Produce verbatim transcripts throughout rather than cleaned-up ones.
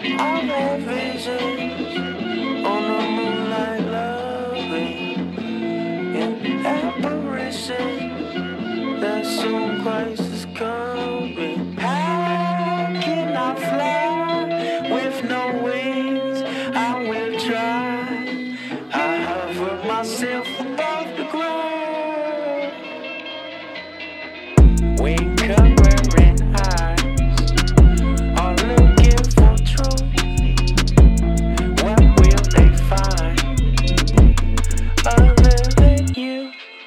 I have visions on the moonlight loving in apparition that soon Christ is coming. How can I fly with no wings? I will try. I hover myself above the ground. Wing covering eyes are looking for truth. What will they find other than you?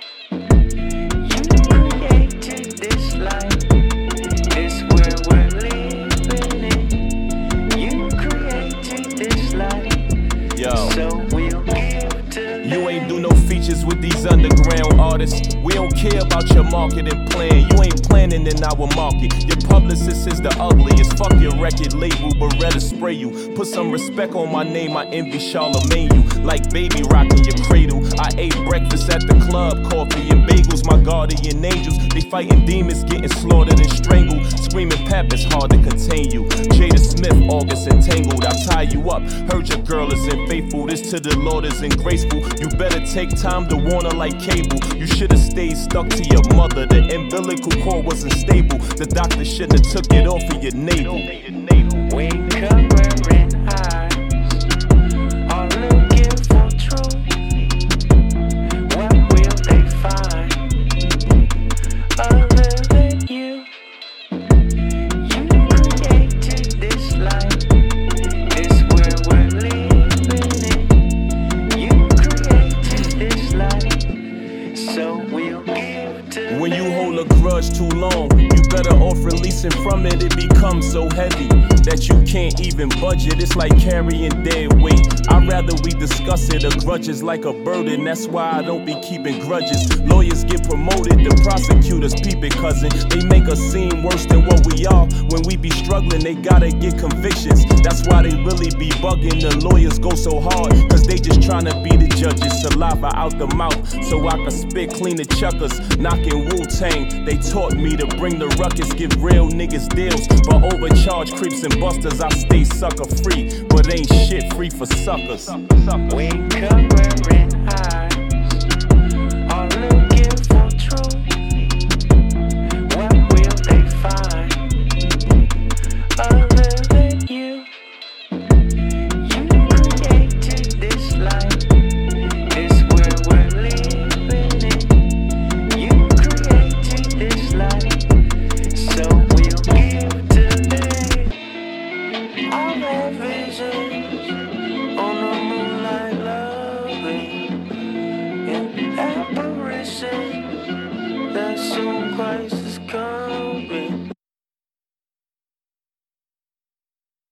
You created this life, this world we're living in. You created this life, Yo. so we'll give to You ain't do no features with these underground artists. We don't care about your marketing plan. You ain't planning in our market. Your publicist is the ugliest. Fuck your record label, Beretta spray you. Put some respect on my name, I envy Charlemagne you. Like baby rocking your cradle. I ate breakfast at the club, coffee and bagels. My guardian angels, they fighting demons, getting slaughtered and strangled. Screaming pap, it's hard to contain you. Jada Smith, August entangled, I'll tie you up. Heard your girl is unfaithful, this to the Lord is graceful. You better take time to warn her like cable. You should've stayed stuck to your mother. The umbilical cord wasn't stable. The doctor shouldn't have took it off of your navel. Wing covering eyes are looking for truth. What will they find other than you? You created this life, this world we're living in. You created this life, so we'll give to When you hold a grudge too long, you better off releasing from it. It becomes so heavy that you can't even budget. It's like carrying dead weight. I'd rather we discuss it. A grudge is like a burden. That's why I don't be keeping grudges. Lawyers get promoted, the prosecutors peep it, cousin. They make us seem worse than what we are. When we be struggling, they gotta get convictions. That's why they really be bugging. The lawyers go so hard, cause they just tryna be the judges. Saliva out the mouth, so I can spit clean the chuckers. Knocking Wu-Tang, they taught me to bring the ruckus. Give real niggas deals, but overcharge creeps and busters. I stay sucker free, but ain't shit free for suckers. Wing covering eyes are looking for truth. What will they find other than you? You created this life, this world we're living in. You created this life, so we'll give today. I have visions on the moonlight loving in apparition that soon Christ